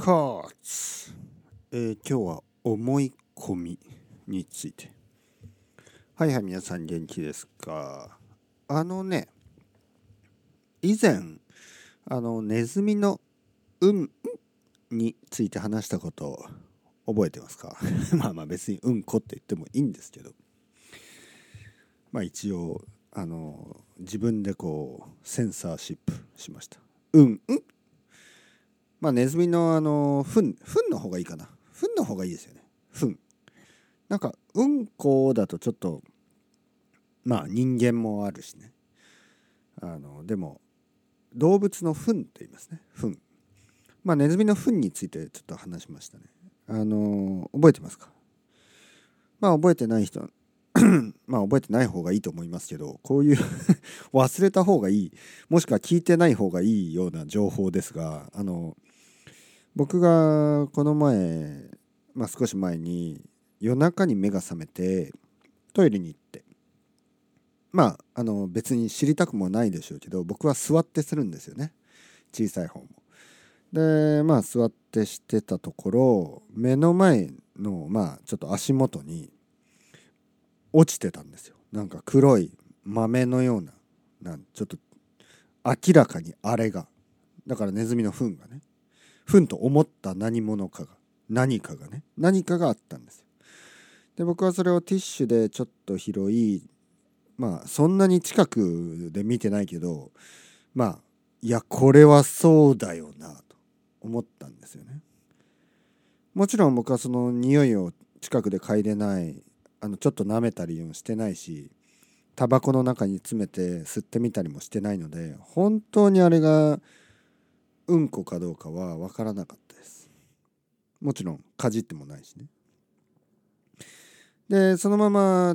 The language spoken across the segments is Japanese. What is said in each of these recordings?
カーツ、今日は思い込みについて。はいはい、皆さん元気ですか？以前ネズミのについて話したことを覚えてますか？まあ別にうんこって言ってもいいんですけど、一応自分でセンサーシップしました。ネズミの糞の方がいいかな。糞の方がいいですよね。糞。なんかうんこだとちょっと人間もあるしね。でも動物の糞って言いますね。糞。ネズミの糞についてちょっと話しましたね。覚えてますか？覚えてない人覚えてない方がいいと思いますけど、こういう忘れた方がいい、もしくは聞いてない方がいいような情報ですが、僕がこの前、少し前に夜中に目が覚めてトイレに行って、別に知りたくもないでしょうけど、僕は座ってするんですよね、小さい方も。で座ってしてたところ、目の前のちょっと足元に落ちてたんですよ。なんか黒い豆のような、ちょっと明らかにあれが、だからネズミの糞がね、糞と思った何かがあったんですよ。で僕はそれをティッシュでちょっと拾い、そんなに近くで見てないけど、いやこれはそうだよなと思ったんですよね。もちろん僕はその匂いを近くで嗅いでない、ちょっと舐めたりもしてないし、タバコの中に詰めて吸ってみたりもしてないので、本当にあれがうんこかどうかは分からなかったです。もちろんかじってもないしね。でそのまま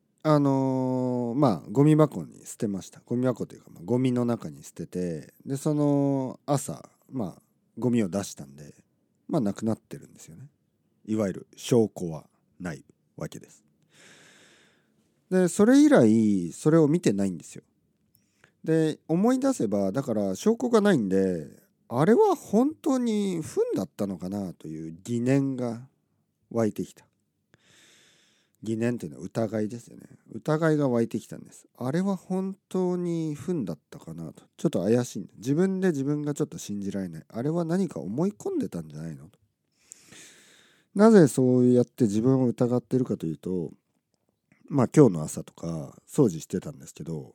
ゴミ箱に捨てました。ゴミ箱というか、ゴミの中に捨てて、でその朝ゴミを出したんで、なくなってるんですよね。いわゆる証拠はないわけです。でそれ以来それを見てないんですよ。で思い出せば、だから証拠がないんで、あれは本当に糞だったのかなという疑念が湧いてきた。疑念というのは疑いですよね。疑いが湧いてきたんです。あれは本当に糞だったかなと。ちょっと怪しい。自分で自分がちょっと信じられない。あれは何か思い込んでたんじゃないのと。なぜそうやって自分を疑っているかというと、今日の朝とか掃除してたんですけど、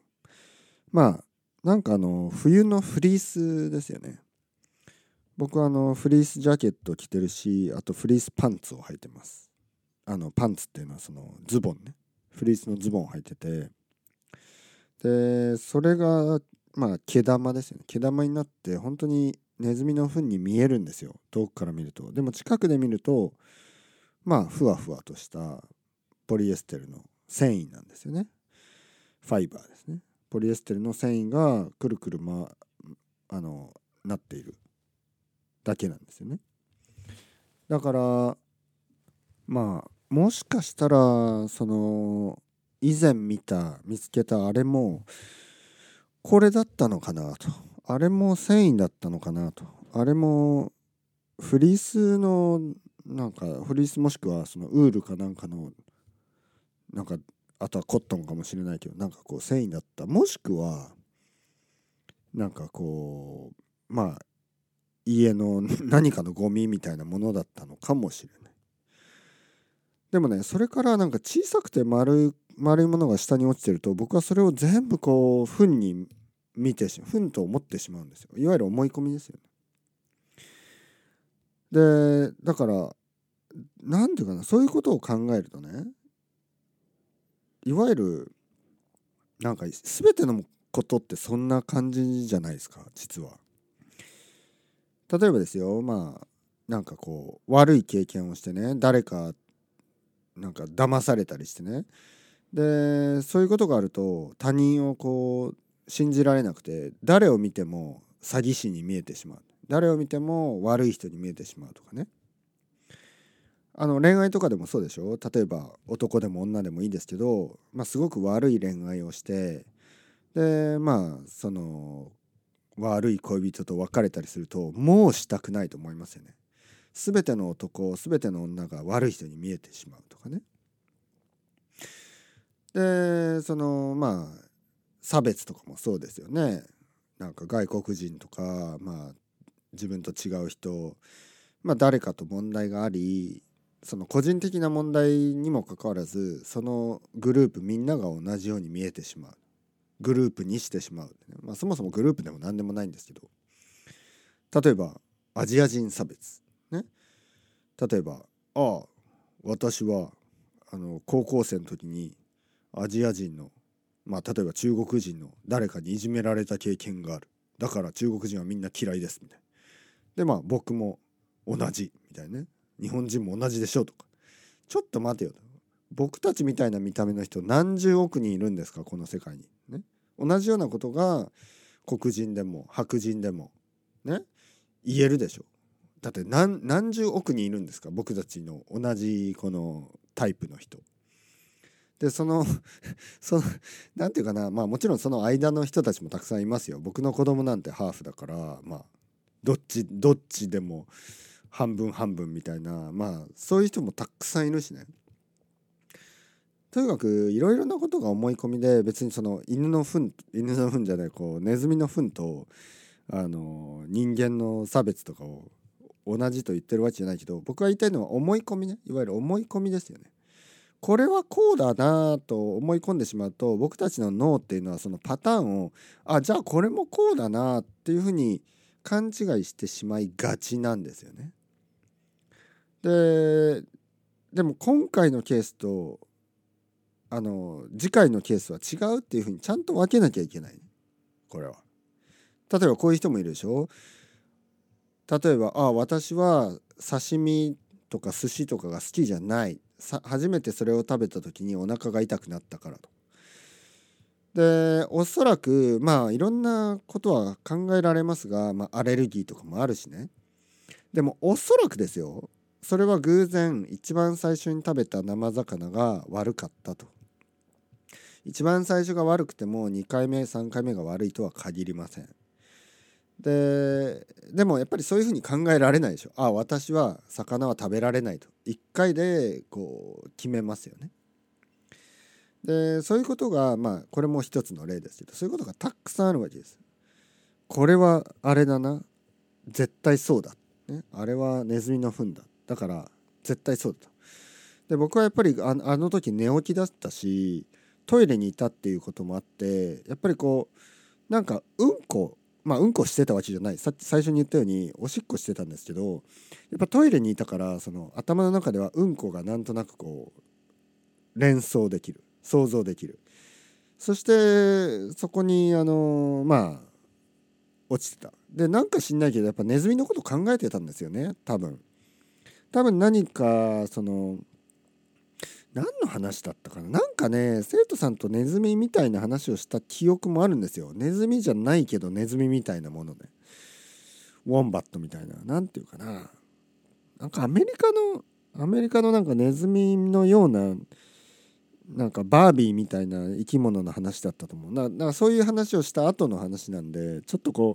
冬のフリースですよね。僕はフリースジャケット着てるし、あとフリースパンツを履いてます。パンツっていうのはそのズボンね。フリースのズボンを履いてて、でそれが毛玉ですよね。毛玉になって本当にネズミの糞に見えるんですよ、遠くから見ると。でも近くで見るとふわふわとしたポリエステルの繊維なんですよね。ファイバーですね。ポリエステルの繊維がくるくるなっているだけなんですよね。だからもしかしたらその以前見つけたあれもこれだったのかなと。あれも繊維だったのかなと。あれもフリースのフリース、もしくはそのウールかなんかのあとはコットンかもしれないけど、繊維だった。もしくは家の何かのゴミみたいなものだったのかもしれない。でもね、それから小さくて丸いものが下に落ちてると、僕はそれを全部糞に糞と思ってしまうんですよ。いわゆる思い込みですよね。でだからなんていうかな、そういうことを考えるとね、いわゆる全てのことってそんな感じじゃないですか、実は。例えばですよ、悪い経験をしてね、誰か騙されたりしてね、でそういうことがあると他人を信じられなくて、誰を見ても詐欺師に見えてしまう、誰を見ても悪い人に見えてしまうとかね。恋愛とかでもそうでしょ。例えば男でも女でもいいですけど、すごく悪い恋愛をして、でその悪い恋人と別れたりすると、もうしたくないと思いますよね。 全ての男全ての女が悪い人に見えてしまうとかね。で差別とかもそうですよね。なんか外国人とか、自分と違う人、誰かと問題があり、その個人的な問題にもかかわらずそのグループみんなが同じように見えてしまう、グループにしてしまう、そもそもグループでも何でもないんですけど、例えばアジア人差別ね。例えば私は高校生の時にアジア人の例えば中国人の誰かにいじめられた経験がある、だから中国人はみんな嫌いですみたいな。で僕も同じみたいなね。日本人も同じでしょとか。ちょっと待てよと。僕たちみたいな見た目の人何十億人いるんですかこの世界にね。同じようなことが黒人でも白人でもね言えるでしょ。だって何十億人いるんですか、僕たちの同じこのタイプの人で。なんていうかな、もちろんその間の人たちもたくさんいますよ。僕の子供なんてハーフだから、どっちでも半分半分みたいな、そういう人もたくさんいるしね。とにかくいろいろなことが思い込みで、別にその犬の糞じゃない、ネズミの糞と人間の差別とかを同じと言ってるわけじゃないけど、僕が言いたいのは思い込みね。いわゆる思い込みですよね。これはこうだなと思い込んでしまうと、僕たちの脳っていうのはそのパターンをじゃあこれもこうだなっていうふうに勘違いしてしまいがちなんですよね。でも今回のケースと次回のケースは違うっていうふうにちゃんと分けなきゃいけない。これは例えばこういう人もいるでしょ。例えば私は刺身とか寿司とかが好きじゃない、初めてそれを食べた時にお腹が痛くなったからと。でおそらくいろんなことは考えられますが、アレルギーとかもあるしね。でもおそらくですよ、それは偶然一番最初に食べた生魚が悪かったと。一番最初が悪くても2回目3回目が悪いとは限りません。でもやっぱりそういうふうに考えられないでしょ。私は魚は食べられないと1回で決めますよね。でそういうことがこれも一つの例ですけど、そういうことがたくさんあるわけです。これはあれだな、絶対そうだ、ね、あれはネズミの糞だ、だから絶対そうだと。で僕はやっぱりあの時寝起きだったしトイレにいたっていうこともあって、やっぱりなんかうんこしてたわけじゃない、さっき最初に言ったようにおしっこしてたんですけど、やっぱトイレにいたからその頭の中ではうんこがなんとなく連想できる、想像できる。そしてそこに落ちてた。でなんか知んないけどやっぱネズミのこと考えてたんですよね。多分何か何の話だったかな。なんかね生徒さんとネズミみたいな話をした記憶もあるんですよ。ネズミじゃないけどネズミみたいなもので、ウォンバットみたいな、なんていうかな、なんかアメリカのなんかネズミのような、なんかバービーみたいな生き物の話だったと思う。なんかそういう話をした後の話なんで、ちょっと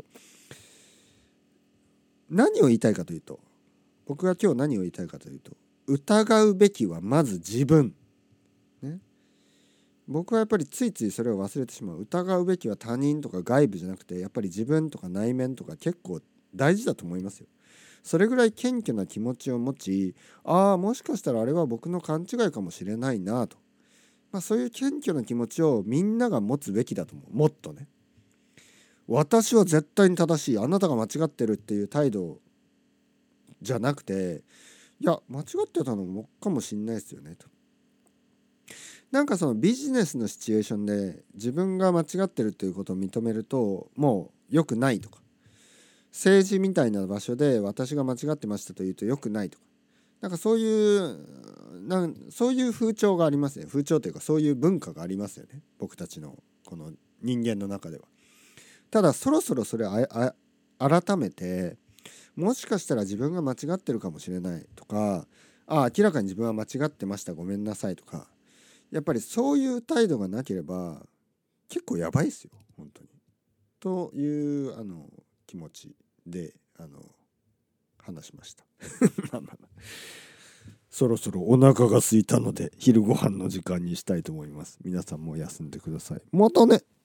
何を言いたいかというと、僕が今日何を言いたいかというと、疑うべきはまず自分ね。僕はやっぱりついついそれを忘れてしまう。疑うべきは他人とか外部じゃなくて、やっぱり自分とか内面とか結構大事だと思いますよ。それぐらい謙虚な気持ちを持ち、もしかしたらあれは僕の勘違いかもしれないなと、そういう謙虚な気持ちをみんなが持つべきだと思う。もっとね、私は絶対に正しい、あなたが間違ってるっていう態度じゃなくて、いや間違ってたのかもしんないですよねと。なんかそのビジネスのシチュエーションで自分が間違ってるということを認めるともう良くないとか、政治みたいな場所で私が間違ってましたと言うと良くないとか、なんかそういう風潮がありますね。風潮というかそういう文化がありますよね、僕たちのこの人間の中では。ただそろそろそれ改めて、もしかしたら自分が間違ってるかもしれないとか、明らかに自分は間違ってました、ごめんなさいとか、やっぱりそういう態度がなければ結構やばいですよ本当に。という気持ちで話しましたまあまあまあそろそろお腹が空いたので昼ご飯の時間にしたいと思います。皆さんも休んでください。またね。